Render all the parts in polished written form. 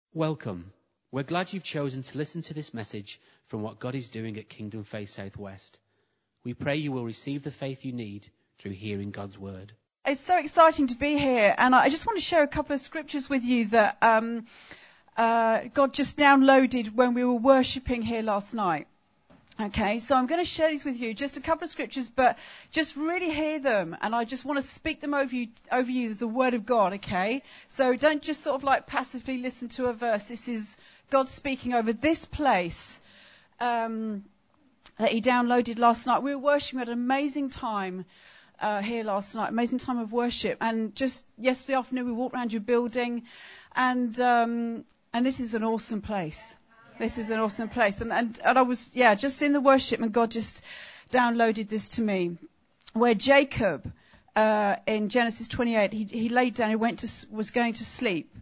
Welcome. We're glad you've chosen to listen to this message from what God is doing at Kingdom Faith Southwest. We pray you will receive the faith you need through hearing God's word. It's so exciting to be here, and I just want to share a couple of scriptures with you that God just downloaded when we were worshipping here last night. Okay, so I'm going to share these with you, just a couple of scriptures, but just really hear them, and I just want to speak them over you as the word of God, okay? So don't just sort of like passively listen to a verse. This is God speaking over this place that he downloaded last night. We were worshiping, we had an amazing time here last night, amazing time of worship, and just yesterday afternoon we walked around your building, and this is an awesome place. This is an awesome place. And I was, just in the worship, and God just downloaded this to me. Where Jacob, in Genesis 28, he laid down, was going to sleep.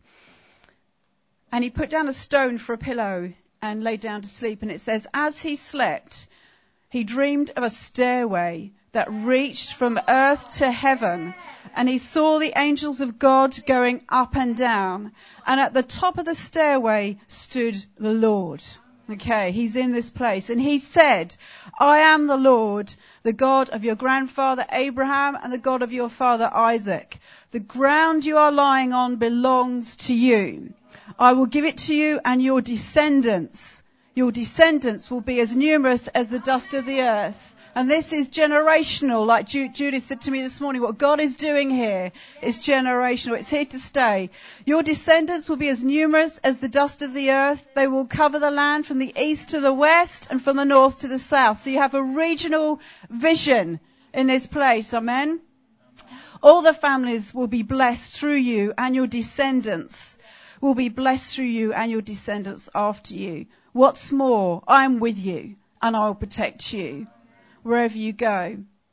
And he put down a stone for a pillow and laid down to sleep. And it says, as he slept, he dreamed of a stairway that reached from earth to heaven. And he saw the angels of God going up and down. And at the top of the stairway stood the Lord. Okay, he's in this place. And he said, I am the Lord, the God of your grandfather Abraham and the God of your father Isaac. The ground you are lying on belongs to you. I will give it to you and your descendants. Your descendants will be as numerous as the dust of the earth. And this is generational, like Judith said to me this morning. What God is doing here is generational. It's here to stay. Your descendants will be as numerous as the dust of the earth. They will cover the land from the east to the west and from the north to the south. So you have a regional vision in this place. Amen. All the families will be blessed through you, and your descendants will be blessed through you and your descendants after you. What's more, I am with you and I will protect you wherever you go.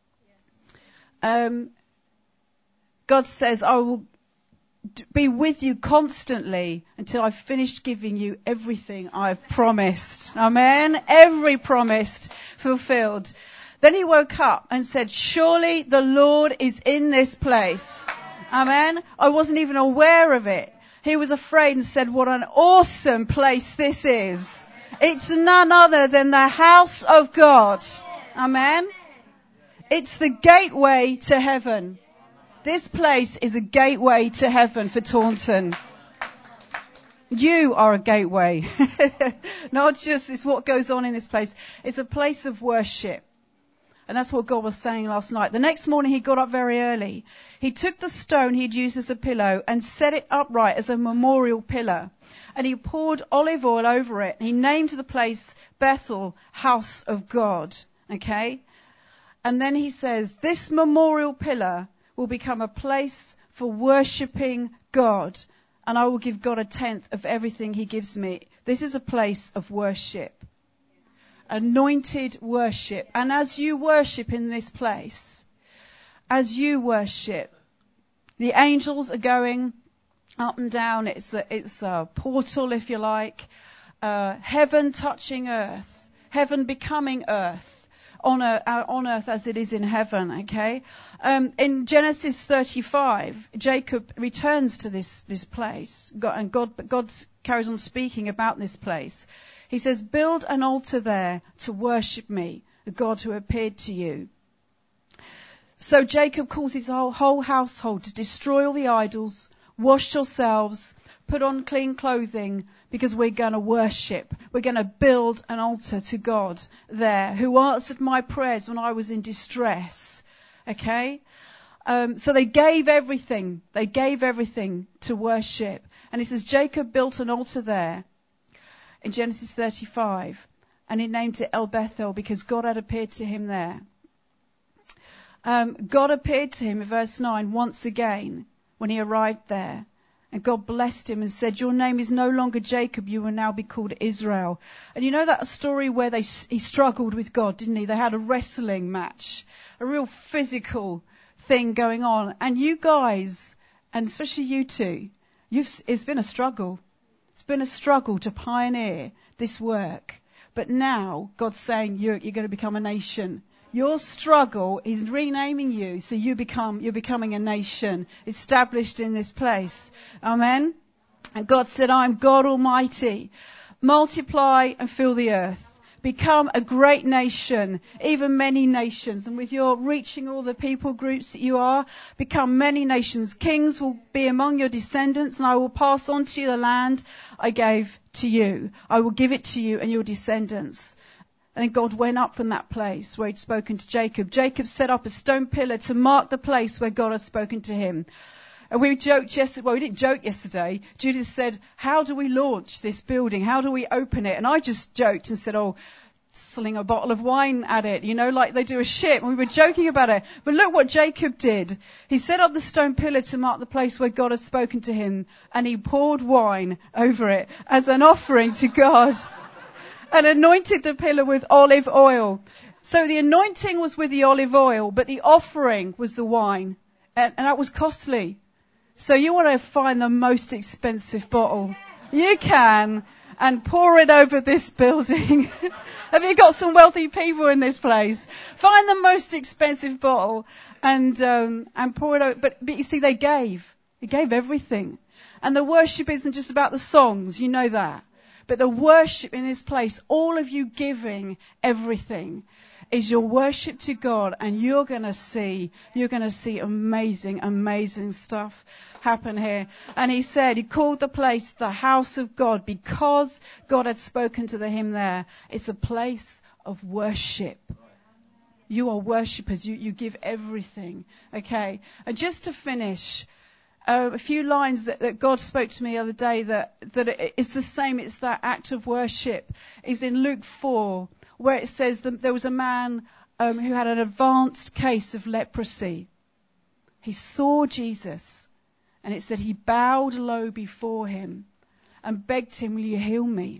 God says, I will be with you constantly until I've finished giving you everything I've promised. Amen. Every promise fulfilled. Then he woke up and said, surely the Lord is in this place. Amen. I wasn't even aware of it. He was afraid and said, what an awesome place this is. It's none other than the house of God. Amen. It's the gateway to heaven. This place is a gateway to heaven for Taunton. You are a gateway. Not just this, what goes on in this place. It's a place of worship. And that's what God was saying last night. The next morning he got up very early. He took the stone he'd used as a pillow and set it upright as a memorial pillar. And he poured olive oil over it. He named the place Bethel, House of God. Okay? And then he says, this memorial pillar will become a place for worshipping God. And I will give God 1/10 of everything he gives me. This is a place of worship. Anointed worship. And as you worship in this place, as you worship, the angels are going up and down. It's a portal, if you like. Heaven touching earth. Heaven becoming earth. On earth as it is in heaven, okay? In Genesis 35, Jacob returns to this place. God carries on speaking about this place. He says, build an altar there to worship me, the God who appeared to you. So Jacob calls his whole household to destroy all the idols, wash yourselves, put on clean clothing, because we're going to worship. We're going to build an altar to God there, who answered my prayers when I was in distress. Okay? So they gave everything. They gave everything to worship. And it says Jacob built an altar there in Genesis 35. And he named it El Bethel because God had appeared to him there. God appeared to him in verse 9 once again when he arrived there. And God blessed him and said, your name is no longer Jacob, you will now be called Israel. And you know that story where he struggled with God, didn't he? They had a wrestling match, a real physical thing going on. And you guys, and especially you two, it's been a struggle. It's been a struggle to pioneer this work. But now God's saying you're going to become a nation. Your struggle is renaming you, so you're becoming a nation established in this place. Amen. And God said, I'm God Almighty. Multiply and fill the earth. Become a great nation, even many nations. And with your reaching all the people groups that you are, become many nations. Kings will be among your descendants, and I will pass on to you the land I gave to you. I will give it to you and your descendants. And then God went up from that place where he'd spoken to Jacob. Jacob set up a stone pillar to mark the place where God had spoken to him. And we joked yesterday, well, we didn't joke yesterday. Judith said, how do we launch this building? How do we open it? And I just joked and said, sling a bottle of wine at it, like they do a ship. And we were joking about it. But look what Jacob did. He set up the stone pillar to mark the place where God had spoken to him. And he poured wine over it as an offering to God. And anointed the pillar with olive oil. So the anointing was with the olive oil, but the offering was the wine. And that was costly. So you want to find the most expensive bottle you can and pour it over this building. Have you got some wealthy people in this place? Find the most expensive bottle and pour it over. But you see, they gave everything. And the worship isn't just about the songs, you know that. But the worship in this place, all of you giving everything, is your worship to God, and you're going to see amazing, amazing stuff happen here. And he called the place the house of God because God had spoken to him there. It's a place of worship. You are worshippers. You give everything. Okay. And just to finish, a few lines that God spoke to me the other day that it's the same. It's that act of worship is in Luke 4. Where it says that there was a man who had an advanced case of leprosy. He saw Jesus, and it said he bowed low before him and begged him, will you heal me?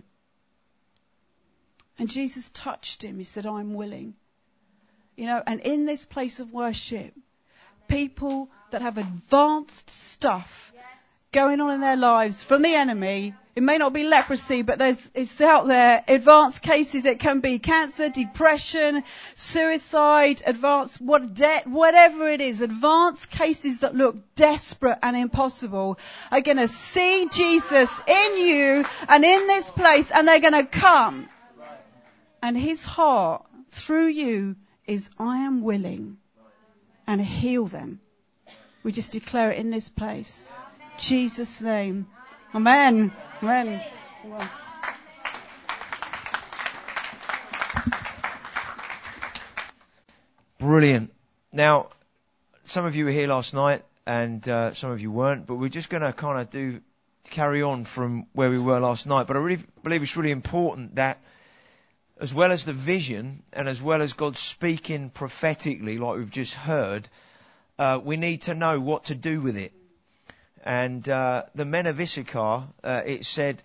And Jesus touched him. He said, I'm willing. And in this place of worship, people that have advanced stuff going on in their lives from the enemy. It may not be leprosy, but it's out there. Advanced cases. It can be cancer, depression, suicide, debt, whatever it is. Advanced cases that look desperate and impossible are going to see Jesus in you and in this place, and they're going to come. And his heart through you is, I am willing, and heal them. We just declare it in this place. Jesus' name. Amen. Amen. Brilliant. Now, some of you were here last night and some of you weren't, but we're just going to kind of carry on from where we were last night. But I really believe it's really important that as well as the vision and as well as God speaking prophetically like we've just heard, we need to know what to do with it. And the men of Issachar, it says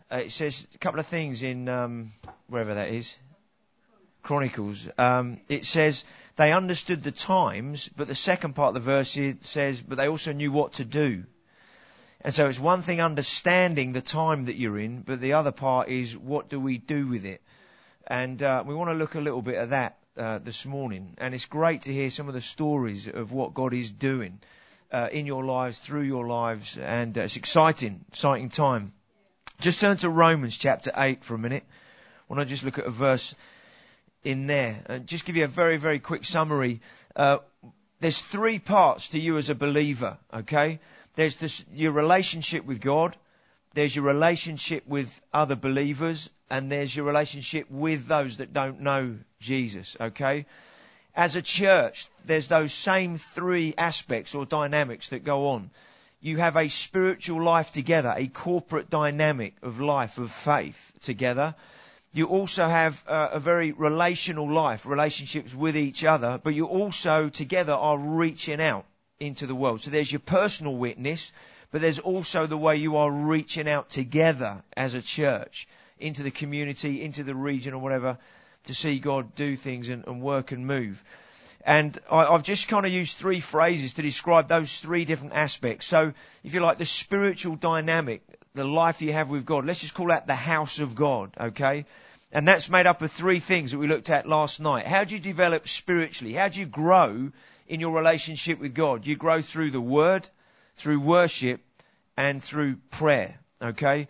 a couple of things in wherever that is, Chronicles. It says they understood the times, but the second part of the verse says, but they also knew what to do. And so it's one thing understanding the time that you're in, but the other part is what do we do with it? And we want to look a little bit at that this morning. And it's great to hear some of the stories of what God is doing in your lives, through your lives, and it's exciting time. Just turn to Romans chapter 8 for a minute. I want to just look at a verse in there and just give you a very, very quick summary. There's three parts to you as a believer, okay? There's your relationship with God, there's your relationship with other believers, and there's your relationship with those that don't know Jesus, okay? As a church, there's those same three aspects or dynamics that go on. You have a spiritual life together, a corporate dynamic of life, of faith together. You also have a very relational life, relationships with each other, but you also together are reaching out into the world. So there's your personal witness, but there's also the way you are reaching out together as a church into the community, into the region or whatever, to see God do things and work and move. And I've just kind of used three phrases to describe those three different aspects. So if you like, the spiritual dynamic, the life you have with God, let's just call that the house of God, okay? And that's made up of three things that we looked at last night. How do you develop spiritually? How do you grow in your relationship with God? You grow through the Word, through worship, and through prayer. Okay?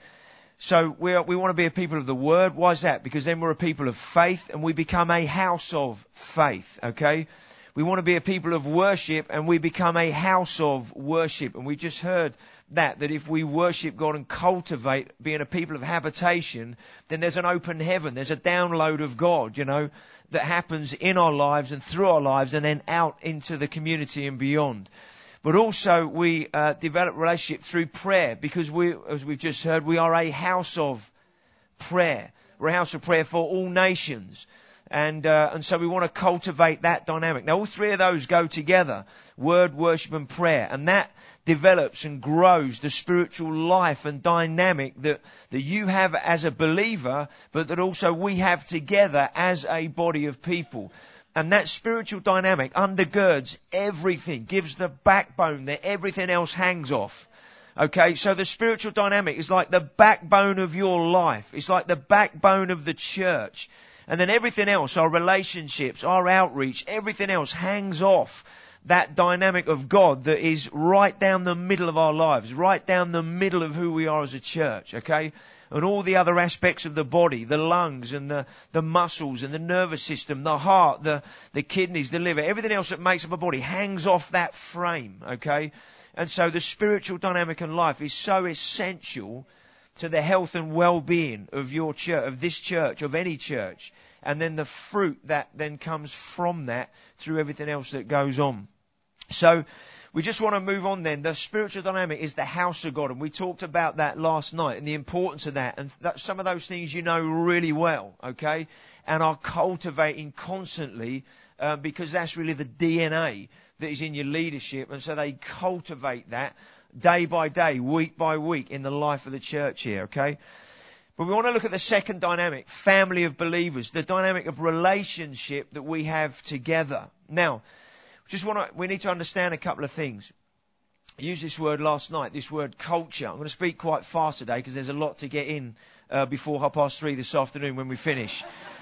So we want to be a people of the Word. Why is that? Because then we're a people of faith and we become a house of faith. Okay? We want to be a people of worship and we become a house of worship. And we just heard that if we worship God and cultivate being a people of habitation, then there's an open heaven. There's a download of God, that happens in our lives and through our lives and then out into the community and beyond. But also we develop relationship through prayer because as we've just heard, we are a house of prayer. We're a house of prayer for all nations. And so we want to cultivate that dynamic. Now all three of those go together. Word, worship and prayer. And that develops and grows the spiritual life and dynamic that you have as a believer, but that also we have together as a body of people. And that spiritual dynamic undergirds everything, gives the backbone that everything else hangs off. Okay, so the spiritual dynamic is like the backbone of your life. It's like the backbone of the church. And then everything else, our relationships, our outreach, everything else hangs off that dynamic of God that is right down the middle of our lives, right down the middle of who we are as a church, okay? And all the other aspects of the body, the lungs and the muscles and the nervous system, the heart, the kidneys, the liver, everything else that makes up a body hangs off that frame, okay? And so the spiritual dynamic in life is so essential to the health and well-being of your church, of this church, of any church. And then the fruit that then comes from that through everything else that goes on. So we just want to move on then. The spiritual dynamic is the house of God. And we talked about that last night and the importance of that. And some of those things you know really well, okay? And are cultivating constantly because that's really the DNA that is in your leadership. And so they cultivate that day by day, week by week in the life of the church here, okay? But we want to look at the second dynamic, family of believers, the dynamic of relationship that we have together. Now, we need to understand a couple of things. I used this word last night, this word culture. I'm going to speak quite fast today because there's a lot to get in before 3:30 this afternoon when we finish.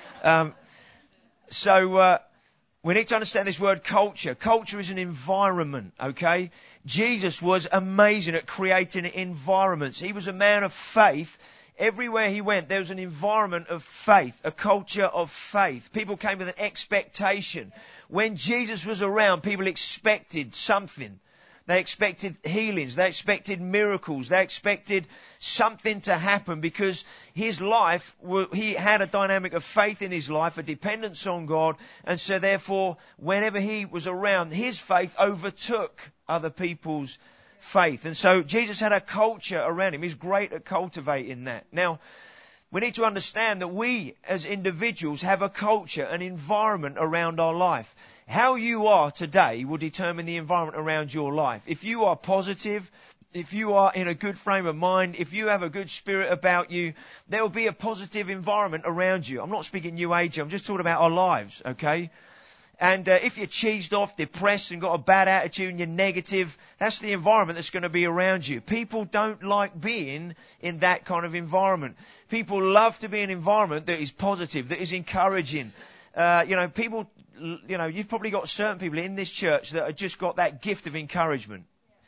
So we need to understand this word culture. Culture is an environment, okay? Jesus was amazing at creating environments. He was a man of faith. Everywhere he went, there was an environment of faith, a culture of faith. People came with an expectation. When Jesus was around, people expected something. They expected healings. They expected miracles. They expected something to happen because his life, he had a dynamic of faith in his life, a dependence on God. And so therefore, whenever he was around, his faith overtook other people's faith. And so Jesus had a culture around him. He's great at cultivating that. Now, we need to understand that we as individuals have a culture, an environment around our life. How you are today will determine the environment around your life. If you are positive, if you are in a good frame of mind, if you have a good spirit about you, there will be a positive environment around you. I'm not speaking New Age, I'm just talking about our lives, okay? And if you're cheesed off, depressed and got a bad attitude and you're negative, that's the environment that's going to be around you. People don't like being in that kind of environment. People love to be in an environment that is positive, that is encouraging. People, you've probably got certain people in this church that have just got that gift of encouragement.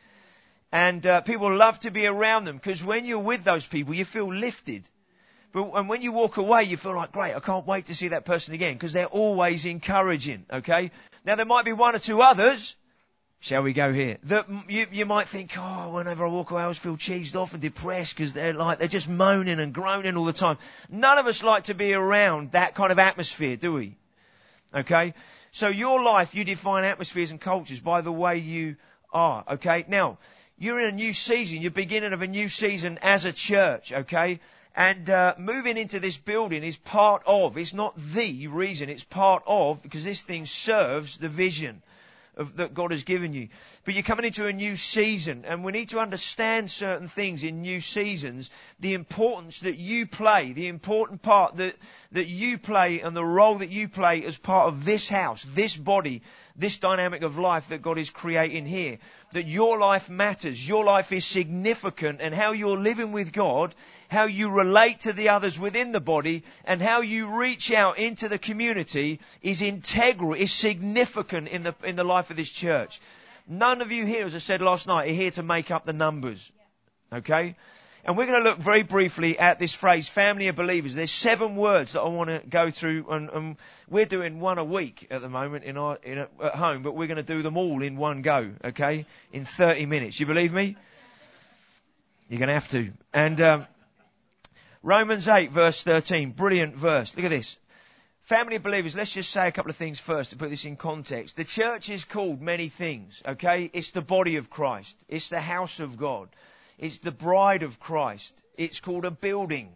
And people love to be around them because when you're with those people, you feel lifted. And when you walk away, you feel like, great, I can't wait to see that person again because they're always encouraging, okay? Now, there might be one or two others, shall we go here, that you might think, whenever I walk away, I always feel cheesed off and depressed because they're just moaning and groaning all the time. None of us like to be around that kind of atmosphere, do we? Okay? So your life, you define atmospheres and cultures by the way you are, okay? Now, you're in a new season. You're beginning of a new season as a church, okay? And moving into this building is part of, it's not the reason, it's part of, because this thing serves the vision that God has given you. But you're coming into a new season, and we need to understand certain things in new seasons, the importance that you play, the important part that you play and the role that you play as part of this house, this body, this dynamic of life that God is creating here. That your life matters, your life is significant, and how you're living with God, how you relate to the others within the body, and how you reach out into the community is integral, is significant in the life of this church. None of you here, as I said last night, are here to make up the numbers. Okay? And we're going to look very briefly at this phrase, family of believers. There's 7 words that I want to go through, and we're doing one a week at the moment at home, but we're going to do them all in one go, okay, in 30 minutes. You believe me? You're going to have to. And Romans 8, verse 13, brilliant verse. Look at this. Family of believers, let's just say a couple of things first to put this in context. The church is called many things, okay? It's the body of Christ. It's the house of God. It's the bride of Christ. It's called a building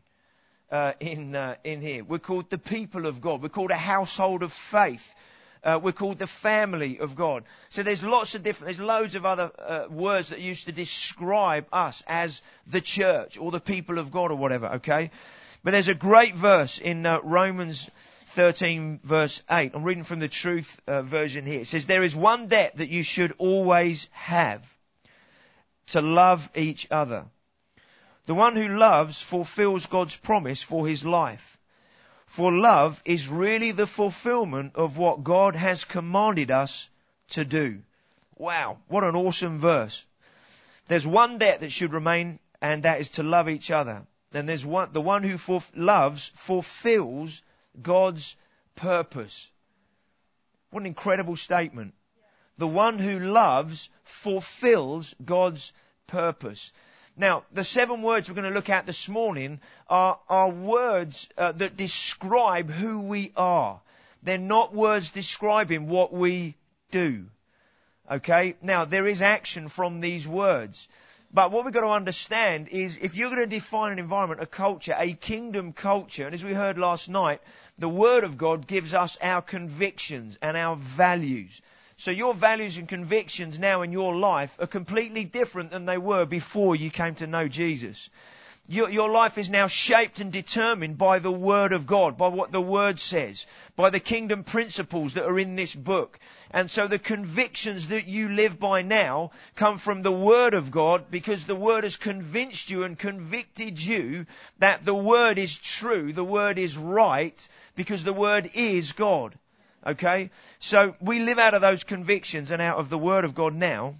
in here. We're called the people of God. We're called a household of faith. We're called the family of God. So there's loads of other words that used to describe us as the church or the people of God or whatever, okay? But there's a great verse in Romans 13 verse 8. I'm reading from the Truth version here. It says, there is one debt that you should always have, to love each other. The one who loves fulfills God's promise for his life. For love is really the fulfillment of what God has commanded us to do. Wow, what an awesome verse. There's one debt that should remain, and that is to love each other. And there's the one who loves fulfills God's purpose. What an incredible statement. The one who loves fulfills God's purpose. Now, the 7 words we're going to look at this morning are words that describe who we are. They're not words describing what we do. Okay? Now, there is action from these words. But what we've got to understand is if you're going to define an environment, a culture, a kingdom culture, and as we heard last night, the Word of God gives us our convictions and our values. So your values and convictions now in your life are completely different than they were before you came to know Jesus. Your life is now shaped and determined by the Word of God, by what the Word says, by the kingdom principles that are in this book. And so the convictions that you live by now come from the Word of God, because the Word has convinced you and convicted you that the Word is true, the Word is right, because the Word is God. Okay? So we live out of those convictions and out of the Word of God now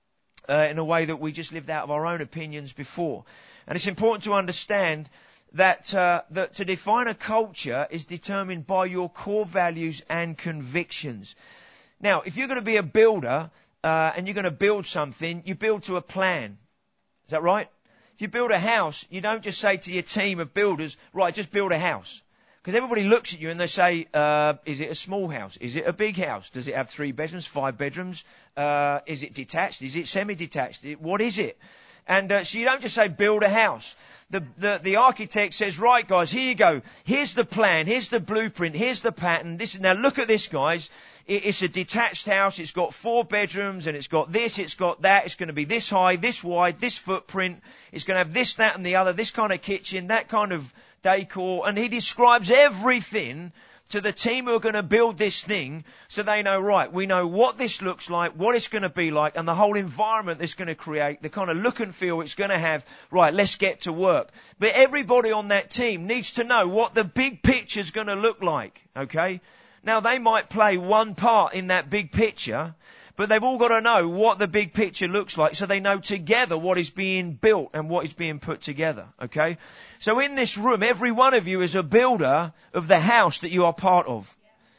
in a way that we just lived out of our own opinions before. And it's important to understand that to define a culture is determined by your core values and convictions. Now, if you're going to be a builder and you're going to build something, you build to a plan. Is that right? If you build a house, you don't just say to your team of builders, right, just build a house. Because everybody looks at you and they say, is it a small house? Is it a big house? Does it have 3 bedrooms, 5 bedrooms? Is it detached? Is it semi-detached? What is it? And so you don't just say build a house. The architect says, right guys, here you go. Here's the plan. Here's the blueprint. Here's the pattern. Now look at this, guys. It's a detached house. It's got 4 bedrooms and it's got this, it's got that. It's going to be this high, this wide, this footprint. It's going to have this, that and the other, this kind of kitchen, that kind of decor. And he describes everything to the team who are going to build this thing, so they know, right, we know what this looks like, what it's going to be like, and the whole environment it's going to create, the kind of look and feel it's going to have. Right, let's get to work. But everybody on that team needs to know what the big picture's going to look like, okay? Now, they might play one part in that big picture, but they've all got to know what the big picture looks like, so they know together what is being built and what is being put together, okay? So in this room, every one of you is a builder of the house that you are part of,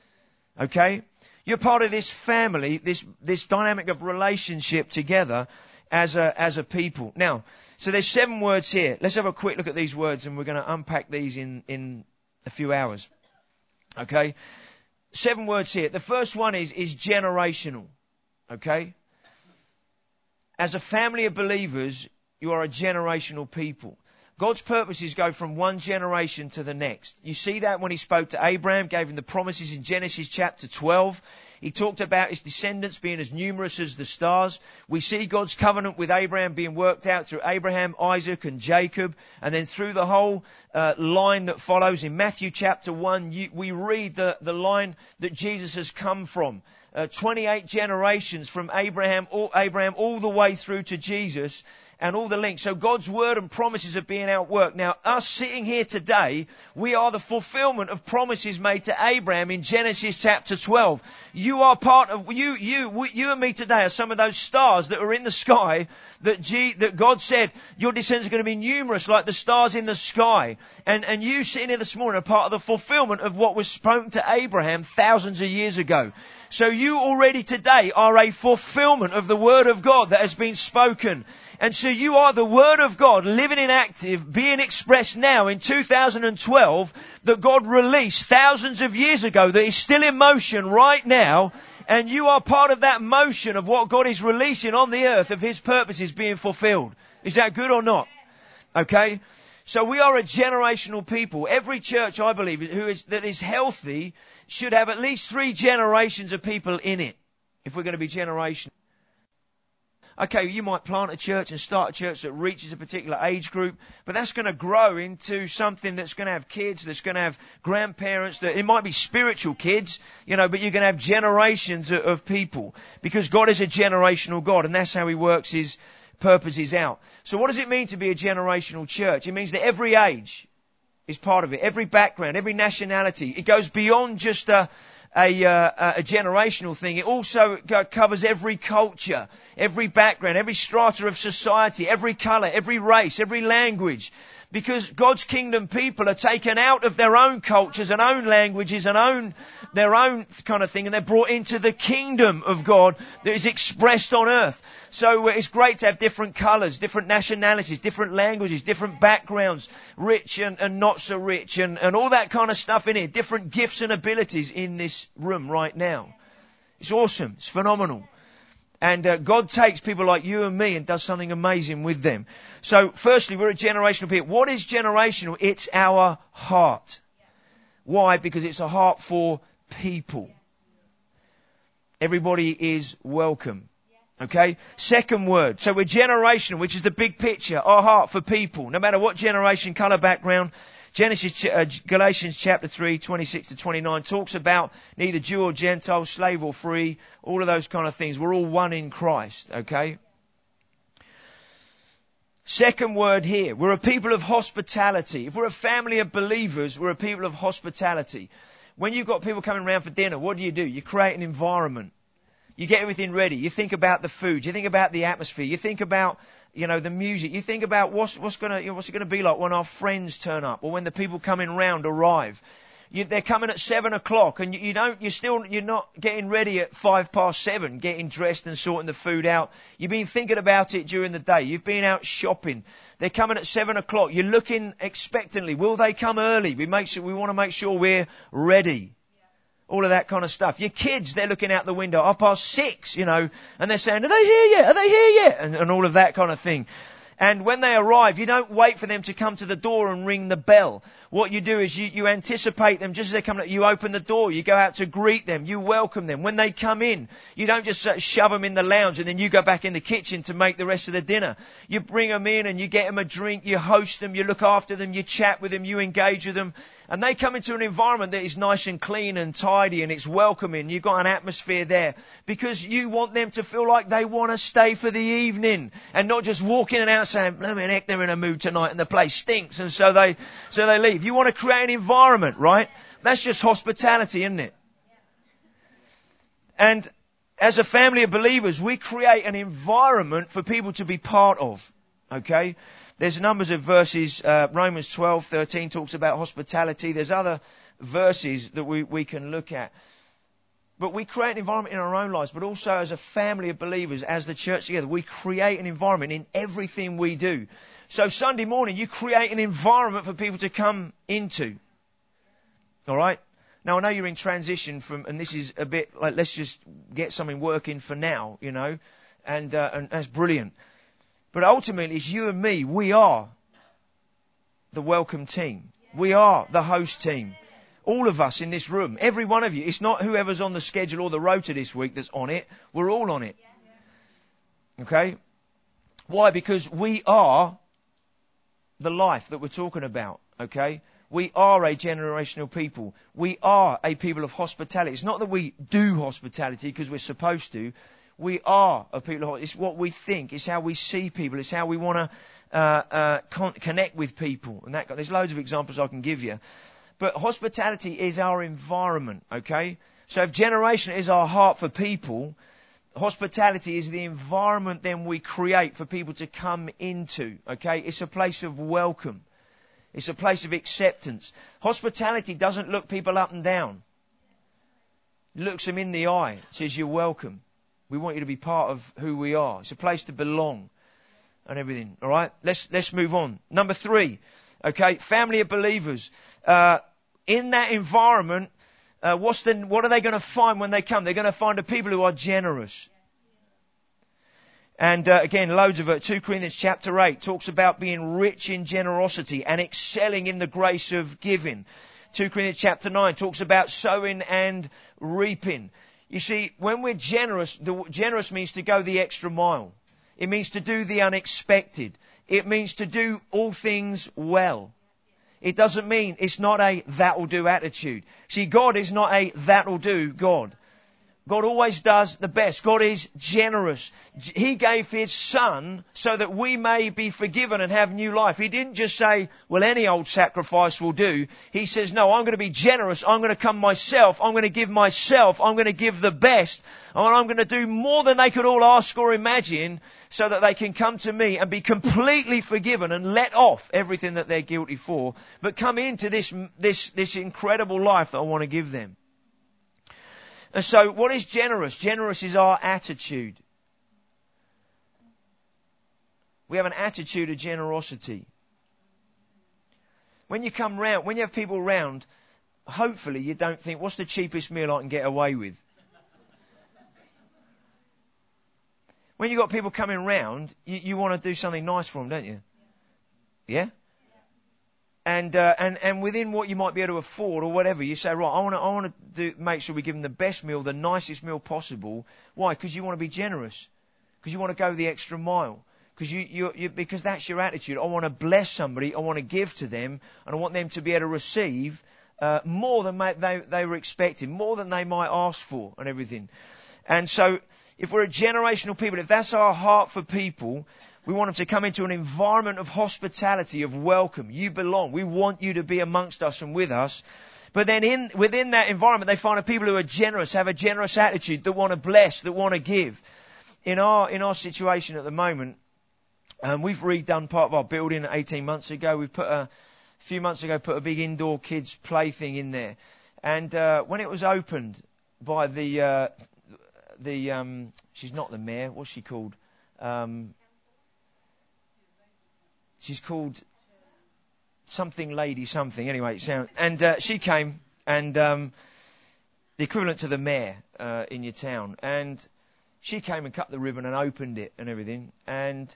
okay? You're part of this family, this dynamic of relationship together as a people. Now, so there's 7 words here. Let's have a quick look at these words, and we're going to unpack these in a few hours, okay? 7 words here. The first one is generational. Okay? As a family of believers, you are a generational people. God's purposes go from one generation to the next. You see that when he spoke to Abraham, gave him the promises in Genesis chapter 12. He talked about his descendants being as numerous as the stars. We see God's covenant with Abraham being worked out through Abraham, Isaac and Jacob. And then through the whole line that follows in Matthew chapter 1, we read the line that Jesus has come from. 28 generations from Abraham all the way through to Jesus. and all the links. So God's word and promises are being outworked. Now, us sitting here today, we are the fulfillment of promises made to Abraham in Genesis chapter 12. You are part of, you and me today are some of those stars that are in the sky that God said your descendants are going to be numerous like the stars in the sky. And you sitting here this morning are part of the fulfillment of what was spoken to Abraham thousands of years ago. So you already today are a fulfillment of the word of God that has been spoken. And so you are the word of God living in active, being expressed now in 2012 that God released thousands of years ago that is still in motion right now. And you are part of that motion of what God is releasing on the earth of His purposes being fulfilled. Is that good or not? Okay. So we are a generational people. Every church, I believe, that is healthy should have at least 3 generations of people in it, if we're going to be generational. Okay, you might plant a church and start a church that reaches a particular age group, but that's going to grow into something that's going to have kids, that's going to have grandparents, that it might be spiritual kids, but you're going to have generations of people, because God is a generational God, and that's how He works His purposes out. So what does it mean to be a generational church? It means that every age is part of it, every background, every nationality. It goes beyond just a generational thing. It also covers every culture, every background, every strata of society, every colour, every race, every language. Because God's kingdom people are taken out of their own cultures and own languages and their own kind of thing, and they're brought into the kingdom of God that is expressed on earth. So it's great to have different colours, different nationalities, different languages, different backgrounds, rich and not so rich, and all that kind of stuff in here, different gifts and abilities in this room right now. It's awesome. It's phenomenal. And God takes people like you and me and does something amazing with them. So firstly, we're a generational people. What is generational? It's our heart. Why? Because it's a heart for people. Everybody is welcome. Okay? Second word. So we're generational, which is the big picture. Our heart for people. No matter what generation, colour, background. Galatians chapter 3, 26 to 29 talks about neither Jew or Gentile, slave or free, all of those kind of things. We're all one in Christ. Okay? Second word here. We're a people of hospitality. If we're a family of believers, we're a people of hospitality. When you've got people coming around for dinner, what do? You create an environment. You get everything ready. You think about the food. You think about the atmosphere. You think about, the music. You think about what's it going to be like when our friends turn up or when the people coming round arrive. They're coming at 7 o'clock and you're not getting ready at 7:05, getting dressed and sorting the food out. You've been thinking about it during the day. You've been out shopping. They're coming at 7 o'clock. You're looking expectantly. Will they come early? We want to make sure we're ready. All of that kind of stuff. Your kids, they're looking out the window 6:30, and they're saying, are they here yet? Are they here yet? And all of that kind of thing. And when they arrive, you don't wait for them to come to the door and ring the bell. What you do is you anticipate them just as they come. You open the door. You go out to greet them. You welcome them. When they come in, you don't just shove them in the lounge and then you go back in the kitchen to make the rest of the dinner. You bring them in and you get them a drink. You host them. You look after them. You chat with them. You engage with them. And they come into an environment that is nice and clean and tidy and it's welcoming. You've got an atmosphere there because you want them to feel like they want to stay for the evening and not just walk in and out saying, "Blooming heck, they're in a mood tonight and the place stinks," and so they leave. You want to create an environment, right? That's just hospitality, isn't it? And as a family of believers, we create an environment for people to be part of. Okay? There's numbers of verses. Romans 12:13 talks about hospitality. There's other verses that we can look at. But we create an environment in our own lives, but also as a family of believers, as the church together, we create an environment in everything we do. So Sunday morning, you create an environment for people to come into. All right? Now, I know you're in transition and this is a bit like, let's just get something working for now, and that's brilliant. But ultimately, it's you and me. We are the welcome team. We are the host team. All of us in this room, every one of you. It's not whoever's on the schedule or the rota this week that's on it. We're all on it. Okay? Why? Because we are the life that we're talking about. Okay? We are a generational people. We are a people of hospitality. It's not that we do hospitality because we're supposed to. we are a people of, it's what we think, it's how we see people, it's how we want to connect with people. And there's loads of examples I can give you. But hospitality is our environment, okay? So if generation is our heart for people, hospitality is the environment then we create for people to come into, okay? It's a place of welcome. It's a place of acceptance. Hospitality doesn't look people up and down. It looks them in the eye. It says, you're welcome. We want you to be part of who we are. It's a place to belong and everything. All right? Let's move on. Number 3. Okay, family of believers. In that environment, what are they going to find when they come? They're going to find a people who are generous. And again, loads of it. 2 Corinthians chapter 8 talks about being rich in generosity and excelling in the grace of giving. 2 Corinthians chapter 9 talks about sowing and reaping. You see, when we're generous, generous means to go the extra mile. It means to do the unexpected. It means to do all things well. It doesn't mean it's not a that'll do attitude. See, God is not a that'll do God. God always does the best. God is generous. He gave His Son so that we may be forgiven and have new life. He didn't just say, well, any old sacrifice will do. He says, no, I'm going to be generous. I'm going to come myself. I'm going to give myself. I'm going to give the best. And I'm going to do more than they could all ask or imagine so that they can come to me and be completely forgiven and let off everything that they're guilty for, but come into this incredible life that I want to give them. And so what is generous? Generous is our attitude. We have an attitude of generosity. When you come round, when you have people round, hopefully you don't think, what's the cheapest meal I can get away with? When you've got people coming round, you want to do something nice for them, don't you? Yeah? And within what you might be able to afford or whatever, you say, right, I want to make sure we give them the best meal, the nicest meal possible. Why? Because you want to be generous. Because you want to go the extra mile. Because that's your attitude. I want to bless somebody. I want to give to them. And I want them to be able to receive more than they were expecting, more than they might ask for and everything. And so if we're a generational people, if that's our heart for people, we want them to come into an environment of hospitality, of welcome. You belong. We want you to be amongst us and with us. But then within that environment, they find people who are generous, have a generous attitude, that want to bless, that want to give. In our situation at the moment, we've redone part of our building 18 months ago. We've put a put a big indoor kids play thing in there. And when it was opened by the she's not the mayor, what's she called? She's called something lady something. Anyway, and she came, and the equivalent to the mayor in your town, and she came and cut the ribbon and opened it and everything. And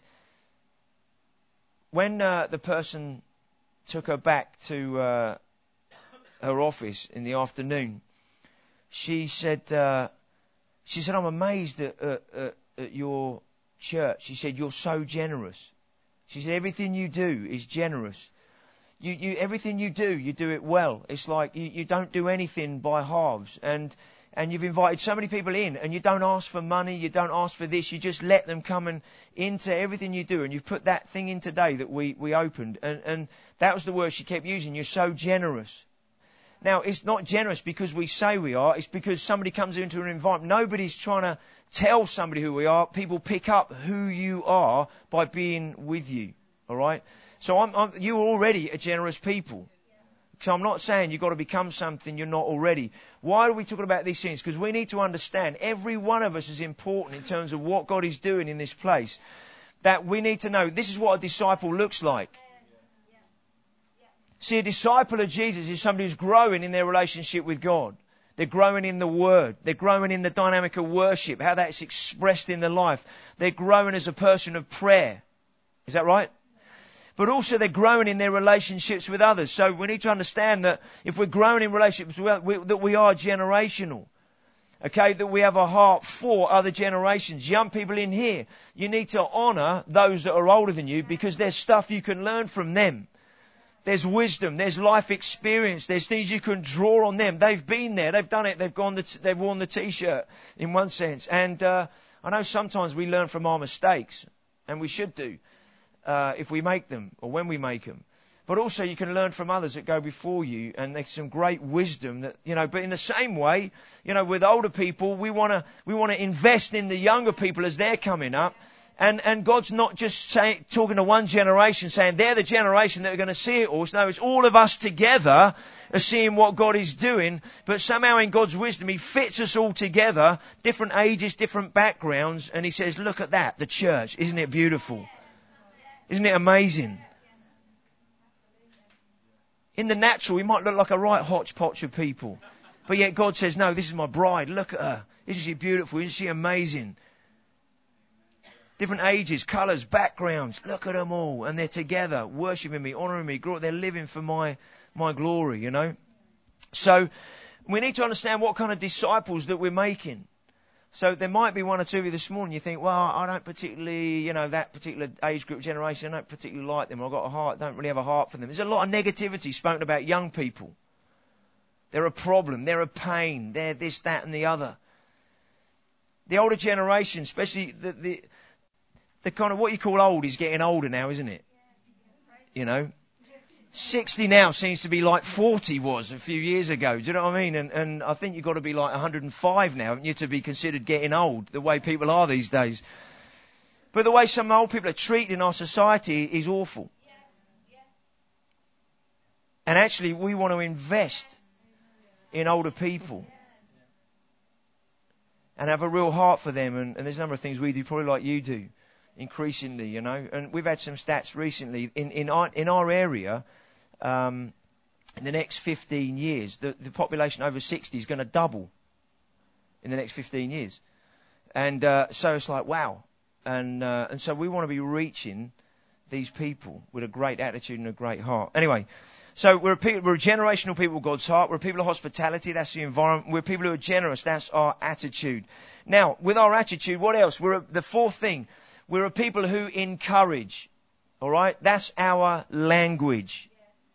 when the person took her back to her office in the afternoon, she said, I'm amazed at your church. She said, you're so generous. She said, everything you do is generous. Everything you do it well. It's like you don't do anything by halves. And you've invited so many people in, and you don't ask for money, you don't ask for this, you just let them come into everything you do. And you've put that thing in today that we opened. And that was the word she kept using. You're so generous. Now, it's not generous because we say we are. It's because somebody comes into an environment. Nobody's trying to tell somebody who we are. People pick up who you are by being with you. All right? So you're already a generous people. So I'm not saying you've got to become something you're not already. Why are we talking about these things? Because we need to understand every one of us is important in terms of what God is doing in this place. That we need to know this is what a disciple looks like. See, a disciple of Jesus is somebody who's growing in their relationship with God. They're growing in the Word. They're growing in the dynamic of worship, how that's expressed in their life. They're growing as a person of prayer. Is that right? But also they're growing in their relationships with others. So we need to understand that if we're growing in relationships with others, that we are generational. Okay, that we have a heart for other generations. Young people in here, you need to honour those that are older than you because there's stuff you can learn from them. There's wisdom, there's life experience, there's things you can draw on them. They've been there, they've done it, they've worn the t-shirt in one sense. And I know sometimes we learn from our mistakes, and we should do if we make them or when we make them. But also you can learn from others that go before you, and there's some great wisdom that, but in the same way, with older people, we want to invest in the younger people as they're coming up. And God's not just talking to one generation, saying they're the generation that are going to see it all. No, it's all of us together are seeing what God is doing. But somehow in God's wisdom, He fits us all together, different ages, different backgrounds. And He says, look at that, the church. Isn't it beautiful? Isn't it amazing? In the natural, we might look like a right hodgepodge of people. But yet God says, no, this is my bride. Look at her. Isn't she beautiful? Isn't she amazing? Different ages, colours, backgrounds. Look at them all. And they're together, worshipping me, honouring me. They're living for my glory, So we need to understand what kind of disciples that we're making. So there might be one or two of you this morning, you think, well, I don't particularly, that particular age group generation, I don't particularly like them. I've got a heart, don't really have a heart for them. There's a lot of negativity spoken about young people. They're a problem. They're a pain. They're this, that and the other. The older generation, especially the kind of what you call old is getting older now, isn't it? 60 now seems to be like 40 was a few years ago. Do you know what I mean? And I think you've got to be like 105 now, haven't you, to be considered getting old, the way people are these days. But the way some old people are treated in our society is awful. And actually, we want to invest in older people and have a real heart for them. And there's a number of things we do, probably like you do. Increasingly, and we've had some stats recently in our area. In the next 15 years, the population over 60 is going to double in the next 15 years, and so it's like wow, and so we want to be reaching these people with a great attitude and a great heart. Anyway, so we're a generational people with God's heart. We're people of hospitality. That's the environment. We're people who are generous. That's our attitude. Now, with our attitude, what else? The fourth thing. We're a people who encourage. All right? That's our language.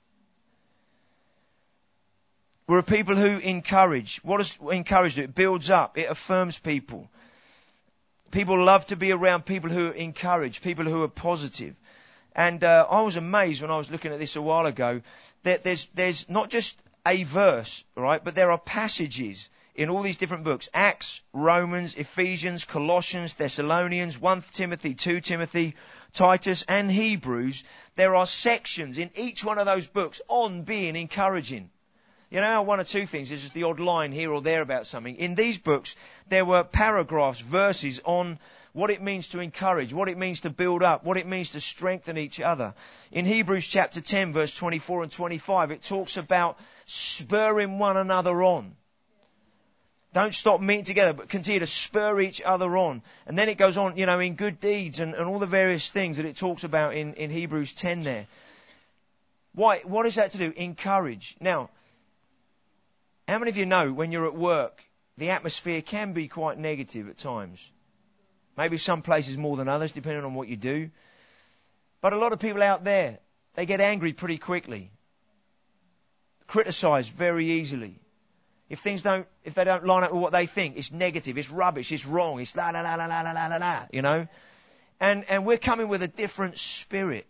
We're a people who encourage. What does encourage do? It builds up. It affirms people. People love to be around people who encourage, people who are positive. And I was amazed when I was looking at this a while ago that there's not just a verse, all right, but there are passages in all these different books, Acts, Romans, Ephesians, Colossians, Thessalonians, 1 Timothy, 2 Timothy, Titus, and Hebrews. There are sections in each one of those books on being encouraging. You know how one or two things, there's just the odd line here or there about something. In these books, there were paragraphs, verses on what it means to encourage, what it means to build up, what it means to strengthen each other. In Hebrews chapter 10, verse 24 and 25, it talks about spurring one another on. Don't stop meeting together, but continue to spur each other on. And then it goes on, in good deeds and all the various things that it talks about in Hebrews 10 there. Why? What is that to do? Encourage. Now, how many of you know when you're at work, the atmosphere can be quite negative at times? Maybe some places more than others, depending on what you do. But a lot of people out there, they get angry pretty quickly. Criticize very easily. If they don't line up with what they think, it's negative, it's rubbish, it's wrong, it's la la la la la la la la, And we're coming with a different spirit.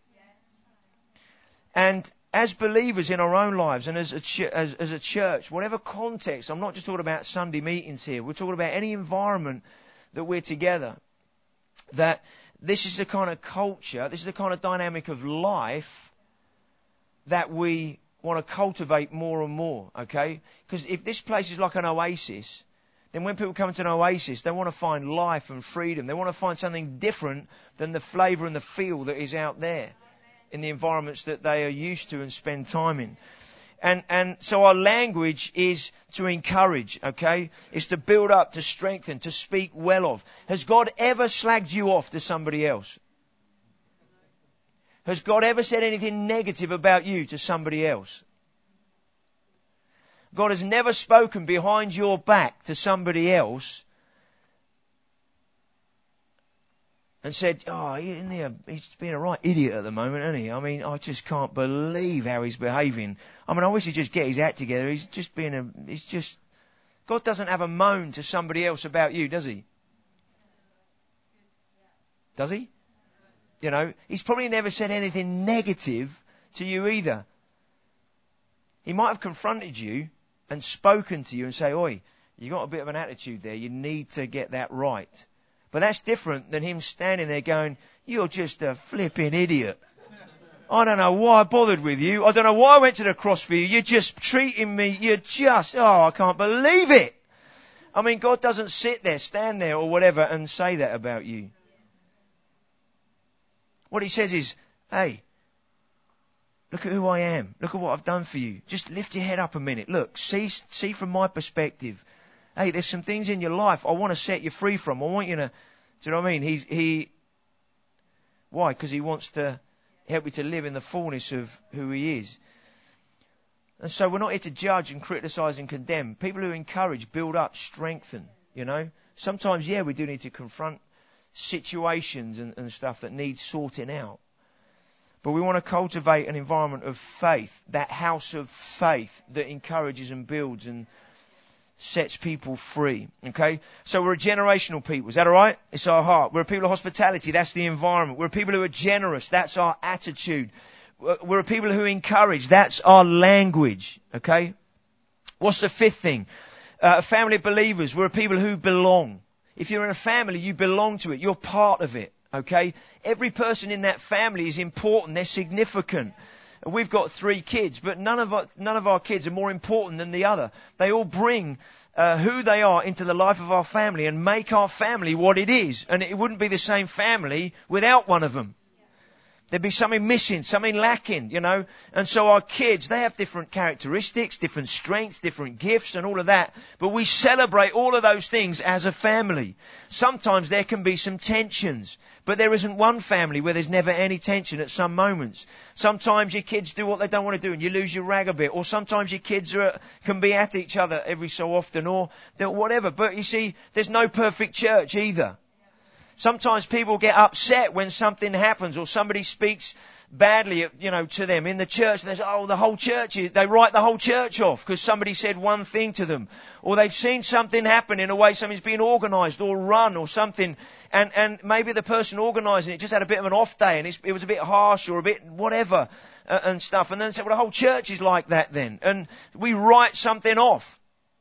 And as believers in our own lives and as a church, whatever context, I'm not just talking about Sunday meetings here, we're talking about any environment that we're together, that this is the kind of culture, this is the kind of dynamic of life that we want to cultivate more and more, okay? Because if this place is like an oasis, then when people come to an oasis, they want to find life and freedom. They want to find something different than the flavour and the feel that is out there in the environments that they are used to and spend time in. And so our language is to encourage, okay? It's to build up, to strengthen, to speak well of. Has God ever slagged you off to somebody else? Has God ever said anything negative about you to somebody else? God has never spoken behind your back to somebody else and said, oh, he's being a right idiot at the moment, isn't he? I mean, I just can't believe how he's behaving. I mean, I wish he'd just get his act together. God doesn't have a moan to somebody else about you, does he? Does he? You know, he's probably never said anything negative to you either. He might have confronted you and spoken to you and say, oi, you got a bit of an attitude there. You need to get that right. But that's different than him standing there going, you're just a flipping idiot. I don't know why I bothered with you. I don't know why I went to the cross for you. You're just treating me. I can't believe it. I mean, God doesn't sit there, stand there or whatever and say that about you. What he says is, hey, look at who I am. Look at what I've done for you. Just lift your head up a minute. Look, see from my perspective. Hey, there's some things in your life I want to set you free from. I want you to, do you know what I mean? Why? Because he wants to help you to live in the fullness of who he is. And so we're not here to judge and criticize and condemn. People who encourage, build up, strengthen, you know. Sometimes, we do need to confront situations and stuff that need sorting out. But we want to cultivate an environment of faith, that house of faith that encourages and builds and sets people free. Okay? So we're a generational people. Is that all right? It's our heart. We're a people of hospitality. That's the environment. We're a people who are generous. That's our attitude. We're a people who encourage. That's our language. Okay? What's the fifth thing? A family of believers. We're a people who belong. If you're in a family, you belong to it. You're part of it. Okay? Every person in that family is important. They're significant. We've got 3 kids, but none of our kids are more important than the other. They all bring who they are into the life of our family and make our family what it is. And it wouldn't be the same family without one of them. There'd be something missing, something lacking, you know. And so our kids, they have different characteristics, different strengths, different gifts and all of that. But we celebrate all of those things as a family. Sometimes there can be some tensions. But there isn't one family where there's never any tension at some moments. Sometimes your kids do what they don't want to do and you lose your rag a bit. Or sometimes your kids can be at each other every so often or whatever. But you see, there's no perfect church either. Sometimes people get upset when something happens or somebody speaks badly, to them in the church. They say, the whole church, they write the whole church off because somebody said one thing to them. Or they've seen something happen in a way something's been organised or run or something. And maybe the person organising it just had a bit of an off day and it was a bit harsh or a bit whatever and stuff. And then say, the whole church is like that then. And we write something off.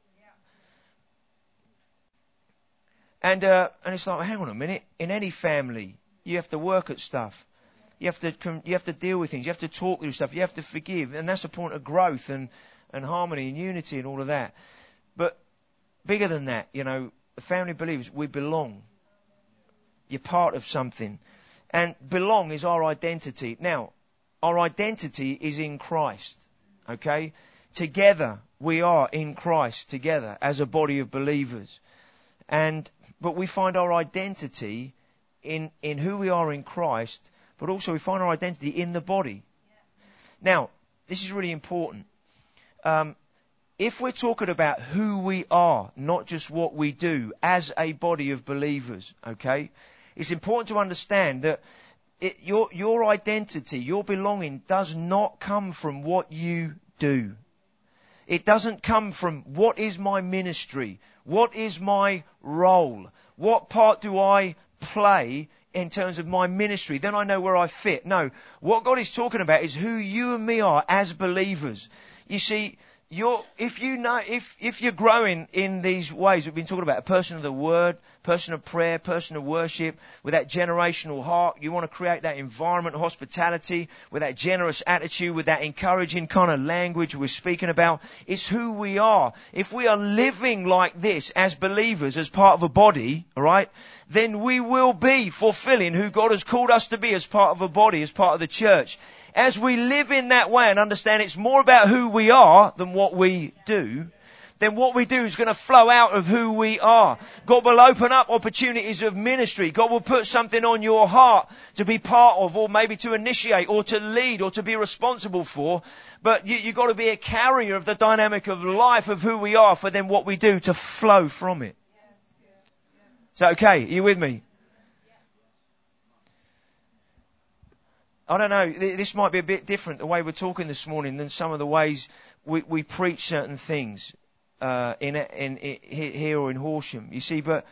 And it's like, hang on a minute. In any family, you have to work at stuff. You have to deal with things. You have to talk through stuff. You have to forgive. And that's a point of growth and harmony and unity and all of that. But bigger than that, the family believers, we belong. You're part of something. And belong is our identity. Now, our identity is in Christ. Okay? Together, we are in Christ together as a body of believers. But we find our identity in who we are in Christ, but also we find our identity in the body. Now, this is really important. If we're talking about who we are, not just what we do as a body of believers, okay, it's important to understand that your identity, your belonging does not come from what you do. It doesn't come from what is my ministry, what is my role, what part do I play in terms of my ministry, then I know where I fit. No, what God is talking about is who you and me are as believers. You see, if you're growing in these ways we've been talking about, a person of the word, person of prayer, person of worship, with that generational heart, you want to create that environment of hospitality, with that generous attitude, with that encouraging kind of language we're speaking about, it's who we are. If we are living like this as believers, as part of a body, alright, then we will be fulfilling who God has called us to be as part of a body, as part of the church. As we live in that way and understand it's more about who we are than what we do, then what we do is going to flow out of who we are. God will open up opportunities of ministry. God will put something on your heart to be part of, or maybe to initiate, or to lead, or to be responsible for. But you've got to be a carrier of the dynamic of life of who we are for then what we do to flow from it. Is that okay? Are you with me? I don't know, this might be a bit different, the way we're talking this morning, than some of the ways we preach certain things here or in Horsham. You see, but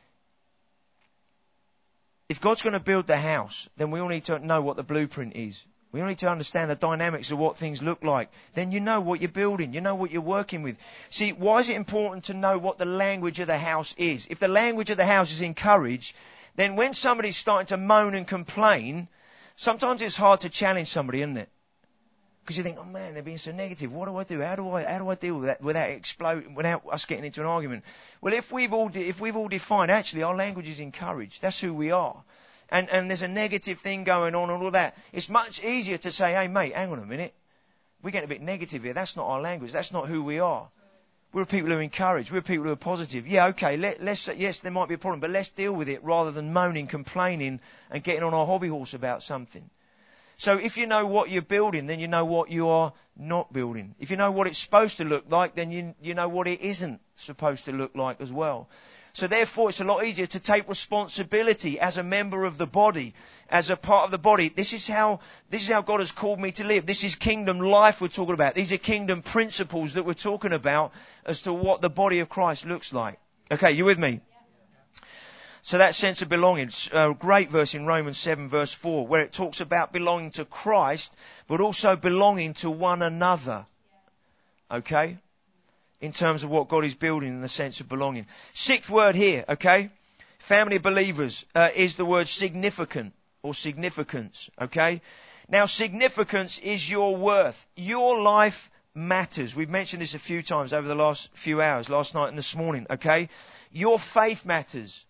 if God's going to build the house, then we all need to know what the blueprint is. We all need to understand the dynamics of what things look like. Then you know what you're building. You know what you're working with. See, why is it important to know what the language of the house is? If the language of the house is encouraged, then when somebody's starting to moan and complain, sometimes it's hard to challenge somebody, isn't it? Because you think, oh man, they're being so negative. What do I do? How do I deal with that without exploding, without us getting into an argument? Well, if we've all defined, actually, our language is encouraged. That's who we are. And there's a negative thing going on and all that. It's much easier to say, hey mate, hang on a minute. We're getting a bit negative here. That's not our language. That's not who we are. We're people who are encouraged. We're people who are positive. Yeah, okay, yes, there might be a problem, but let's deal with it rather than moaning, complaining, and getting on our hobby horse about something. So if you know what you're building, then you know what you are not building. If you know what it's supposed to look like, then you know what it isn't supposed to look like as well. So therefore, it's a lot easier to take responsibility as a member of the body, as a part of the body. This is how God has called me to live. This is kingdom life we're talking about. These are kingdom principles that we're talking about as to what the body of Christ looks like. Okay, you with me? So that sense of belonging, a great verse in Romans 7 verse 4, where it talks about belonging to Christ, but also belonging to one another. Okay? In terms of what God is building in the sense of belonging. Sixth word here, okay? Family of believers is the word significant or significance, okay? Now, significance is your worth. Your life matters. We've mentioned this a few times over the last few hours, last night and this morning, okay? Your faith matters.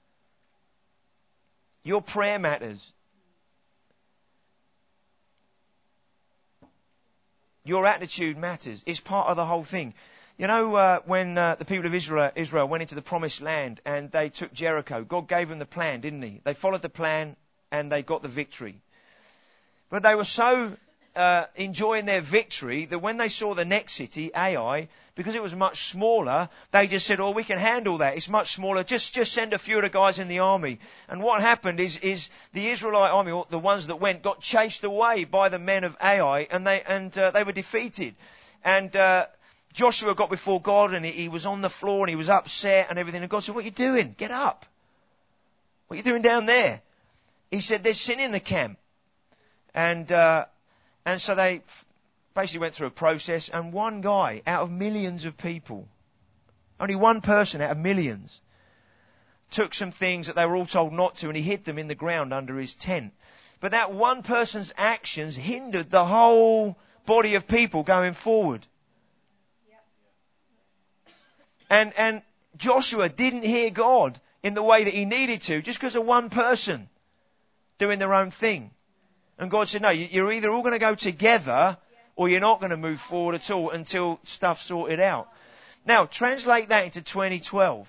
Your prayer matters. Your attitude matters. It's part of the whole thing. You know, when the people of Israel went into the promised land and they took Jericho, God gave them the plan, didn't he? They followed the plan and they got the victory. But they were so enjoying their victory that when they saw the next city, Ai, because it was much smaller, they just said, oh, we can handle that. It's much smaller. Just send a few of the guys in the army. And what happened is the Israelite army, or the ones that went, got chased away by the men of Ai, and they were defeated. And Joshua got before God and he was on the floor and he was upset and everything. And God said, what are you doing? Get up. What are you doing down there? He said, there's sin in the camp. And so they basically went through a process, and one guy out of millions of people, only one person out of millions, took some things that they were all told not to, and he hid them in the ground under his tent. But that one person's actions hindered the whole body of people going forward. And Joshua didn't hear God in the way that he needed to, just because of one person doing their own thing. And God said, no, you're either all going to go together or you're not going to move forward at all until stuff's sorted out. Now, translate that into 2012.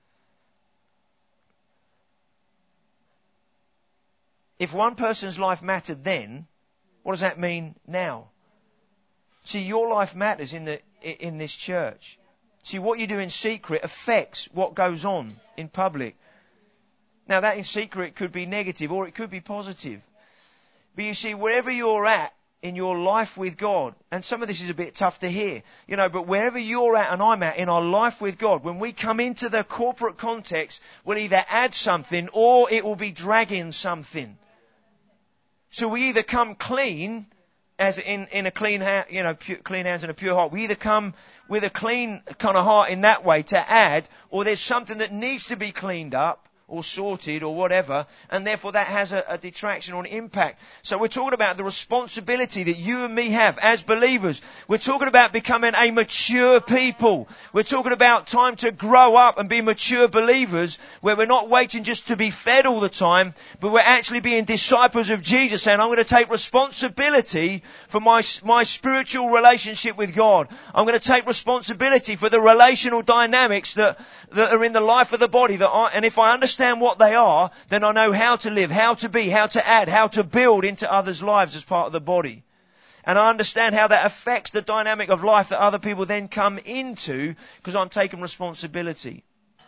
If one person's life mattered then, what does that mean now? See, your life matters in this church. See, what you do in secret affects what goes on in public. Now, that in secret could be negative or it could be positive. But you see, wherever you're at in your life with God, and some of this is a bit tough to hear, but wherever you're at and I'm at in our life with God, when we come into the corporate context, we'll either add something or it will be dragging something. So we either come clean, as in a clean hand, clean hands and a pure heart. We either come with a clean kind of heart in that way to add, or there's something that needs to be cleaned up or sorted or whatever, and therefore that has a detraction or an impact. So we're talking about the responsibility that you and me have as believers. We're talking about becoming a mature people. We're talking about time to grow up and be mature believers, where we're not waiting just to be fed all the time, but we're actually being disciples of Jesus, saying, I'm going to take responsibility for my spiritual relationship with God. I'm going to take responsibility for the relational dynamics that are in the life of the body, and if I understand what they are, then I know how to live, how to be, how to add, how to build into others' lives as part of the body. And I understand how that affects the dynamic of life that other people then come into, because I'm taking responsibility.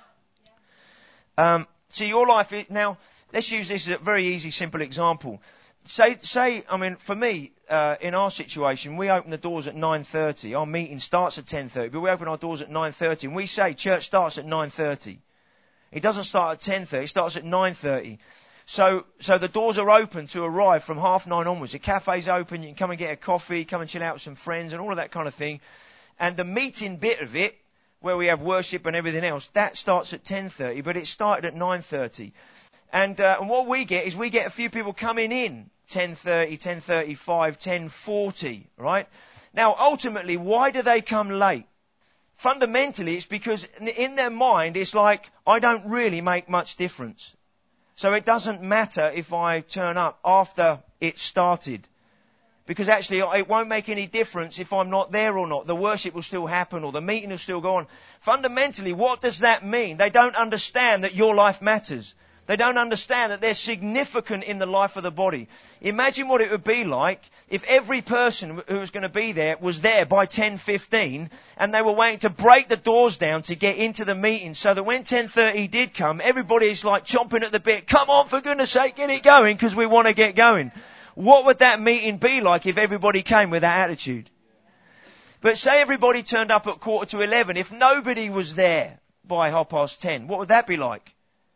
So your life, now, let's use this as a very easy, simple example. I mean, for me, in our situation, we open the doors at 9:30. Our meeting starts at 10:30, but we open our doors at 9:30, and we say church starts at 9:30. It doesn't start at 10:30, it starts at 9:30. So the doors are open to arrive from 9:30 onwards. The cafe's open, you can come and get a coffee, come and chill out with some friends and all of that kind of thing. And the meeting bit of it, where we have worship and everything else, that starts at 10:30, but it started at 9:30. And what we get is we get a few people coming in 10:30, 10:35, 10:40, right? Now, ultimately, why do they come late? Fundamentally, it's because in their mind, it's like, I don't really make much difference. So it doesn't matter if I turn up after it started. Because actually, it won't make any difference if I'm not there or not. The worship will still happen or the meeting will still go on. Fundamentally, what does that mean? They don't understand that your life matters. They don't understand that they're significant in the life of the body. Imagine what it would be like if every person who was going to be there was there by 10:15 and they were waiting to break the doors down to get into the meeting so that when 10:30 did come, everybody's like chomping at the bit. Come on, for goodness sake, get it going because we want to get going. What would that meeting be like if everybody came with that attitude? But say everybody turned up at 11:15. If nobody was there by 10:30, what would that be like?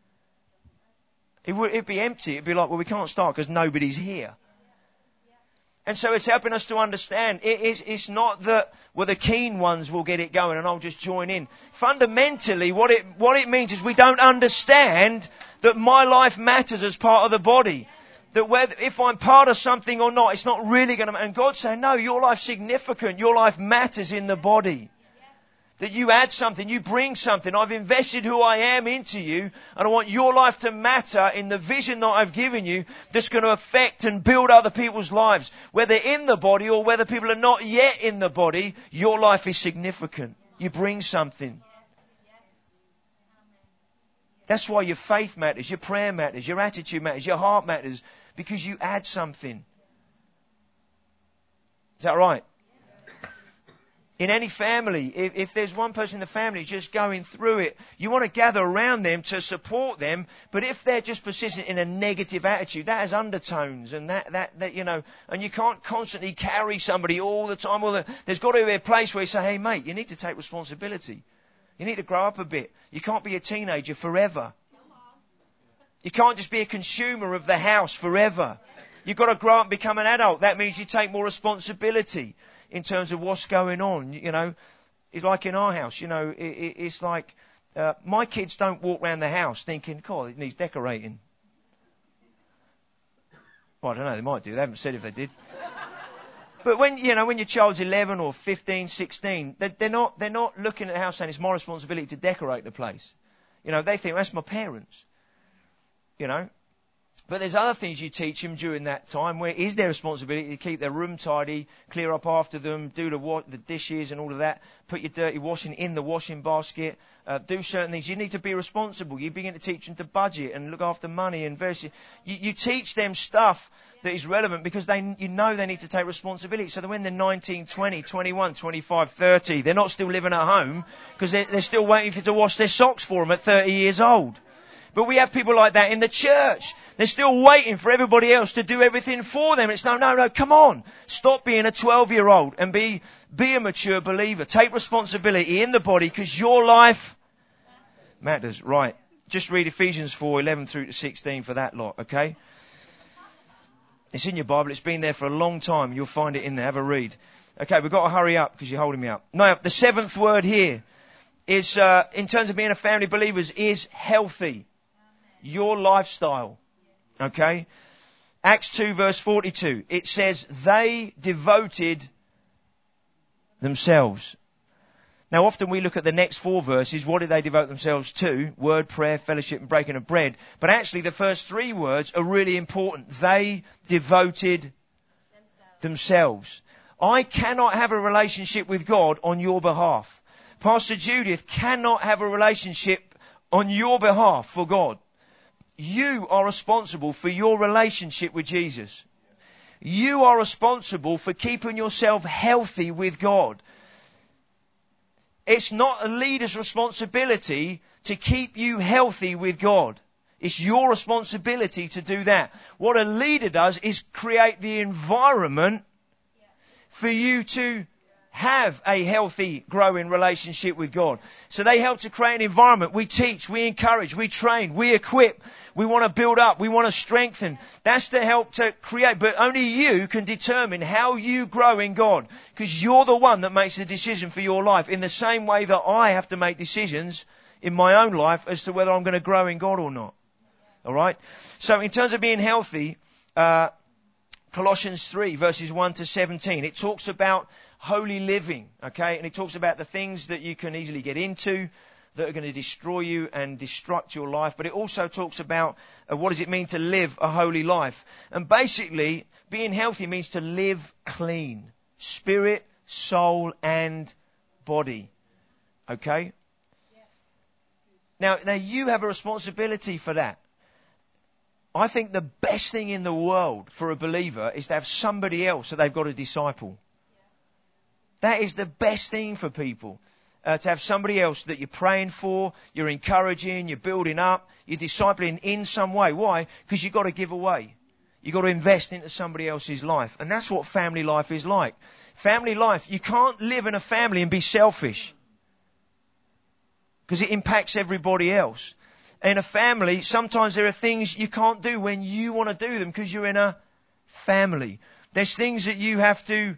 It'd be empty. It'd be like, well, we can't start because nobody's here. And so it's helping us to understand. It's not that, well, the keen ones will get it going and I'll just join in. Fundamentally, what it means is we don't understand that my life matters as part of the body. That whether, if I'm part of something or not, it's not really going to matter. And God's saying, no, your life's significant. Your life matters in the body. That you add something, you bring something. I've invested who I am into you, and I want your life to matter in the vision that I've given you that's going to affect and build other people's lives. Whether in the body or whether people are not yet in the body, your life is significant. You bring something. That's why your faith matters, your prayer matters, your attitude matters, your heart matters, because you add something. Is that right? In any family, if there's one person in the family just going through it, you want to gather around them to support them. But if they're just persistent in a negative attitude, that has undertones and that you know, and you can't constantly carry somebody all the time. Well, there's got to be a place where you say, hey mate, you need to take responsibility. You need to grow up a bit. You can't be a teenager forever. You can't just be a consumer of the house forever. You've got to grow up and become an adult. That means you take more responsibility in terms of what's going on. You know, it's like in our house, you know, it's like, my kids don't walk around the house thinking, God, it needs decorating. Well, I don't know, they might do. They haven't said if they did. But when your child's 11 or 15, 16, they're not looking at the house saying it's my responsibility to decorate the place. You know, they think, that's my parents. You know. But there's other things you teach them during that time where it is their responsibility to keep their room tidy, clear up after them, do the dishes and all of that, put your dirty washing in the washing basket, do certain things. You need to be responsible. You begin to teach them to budget and look after money and various. You teach them stuff that is relevant because they need to take responsibility. So that when they're 19, 20, 21, 25, 30, they're not still living at home because they're still waiting to wash their socks for them at 30 years old. But we have people like that in the church. They're still waiting for everybody else to do everything for them. It's no, come on. Stop being a 12-year-old and be a mature believer. Take responsibility in the body because your life matters. Right. Just read Ephesians 4:11 through to 16 for that lot, okay? It's in your Bible. It's been there for a long time. You'll find it in there. Have a read. Okay, we've got to hurry up because you're holding me up. Now, the seventh word here is, in terms of being a family of believers, is healthy. Your lifestyle. Okay? Acts 2 verse 42. It says, they devoted themselves. Now often we look at the next four verses. What did they devote themselves to? Word, prayer, fellowship and breaking of bread. But actually the first three words are really important. They devoted themselves. I cannot have a relationship with God on your behalf. Pastor Judith cannot have a relationship on your behalf for God. You are responsible for your relationship with Jesus. You are responsible for keeping yourself healthy with God. It's not a leader's responsibility to keep you healthy with God. It's your responsibility to do that. What a leader does is create the environment for you to have a healthy, growing relationship with God. So they help to create an environment. We teach, we encourage, we train, we equip. We want to build up, we want to strengthen. That's to help to create. But only you can determine how you grow in God. Because you're the one that makes the decision for your life. In the same way that I have to make decisions in my own life as to whether I'm going to grow in God or not. Alright? So in terms of being healthy, Colossians 3 verses 1 to 17, it talks about holy living, okay? And it talks about the things that you can easily get into that are going to destroy you and destruct your life. But it also talks about what does it mean to live a holy life. And basically, being healthy means to live clean. Spirit, soul and body. Okay? Now you have a responsibility for that. I think the best thing in the world for a believer is to have somebody else that they've got to disciple. That is the best thing for people. To have somebody else that you're praying for, you're encouraging, you're building up, you're discipling in some way. Why? Because you've got to give away. You've got to invest into somebody else's life. And that's what family life is like. Family life, you can't live in a family and be selfish. Because it impacts everybody else. In a family, sometimes there are things you can't do when you want to do them because you're in a family. There's things that you have to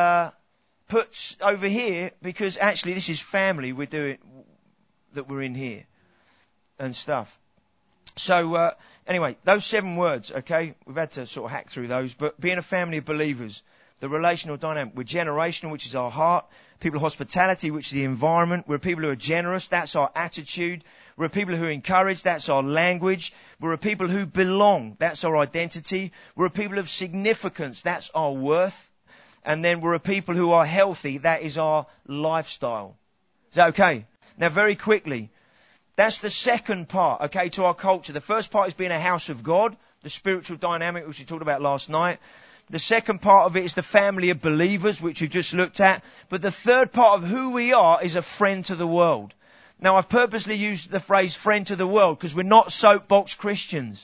put over here because actually this is family we're doing, that we're in here and stuff. So anyway, those 7 words, okay, we've had to sort of hack through those, but being a family of believers, the relational dynamic, we're generational, which is our heart, people of hospitality, which is the environment, we're people who are generous, that's our attitude, we're a people who encourage, that's our language, we're a people who belong, that's our identity, we're a people of significance, that's our worth, and then we're a people who are healthy, that is our lifestyle. Is that okay? Now very quickly, that's the second part, okay, to our culture. The first part is being a house of God, the spiritual dynamic which we talked about last night. The second part of it is the family of believers, which we've just looked at. But the third part of who we are is a friend to the world. Now, I've purposely used the phrase friend to the world because we're not soapbox Christians.